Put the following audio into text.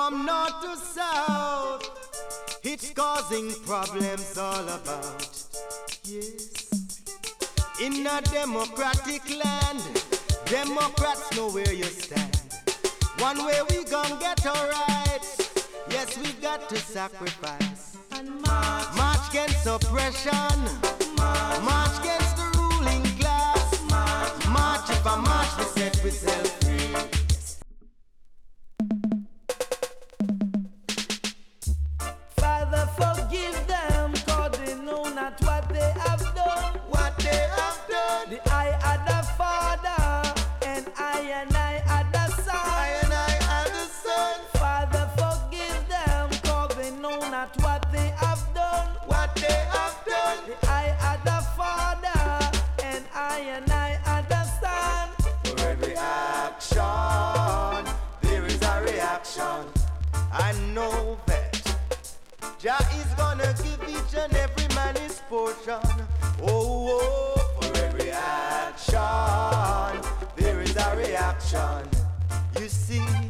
from north to south. It's causing problems all about. Yes. In a democratic land, Democrats know where you stand. One way we gon' get our rights. Yes, we got to sacrifice. And march against oppression. March against the ruling class. March if I march, we set ourselves free. Father, forgive them, 'cause they know not what they have done. What they have done. The I had a father, and I had a son. I and I are the son. Father, forgive them, 'cause they know not what they have done. What they have done. The I had a father, and I had a son. For every action, there is a reaction. I know that Jah is gonna give each and every man his portion. Oh, for every action, there is a reaction. You see,